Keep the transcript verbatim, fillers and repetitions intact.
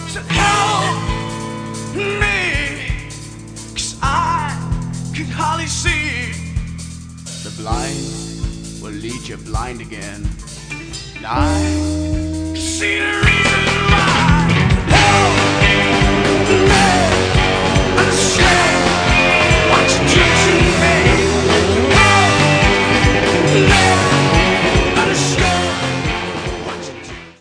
to help me, 'cause I can hardly see. The blind will lead you blind again, and I see the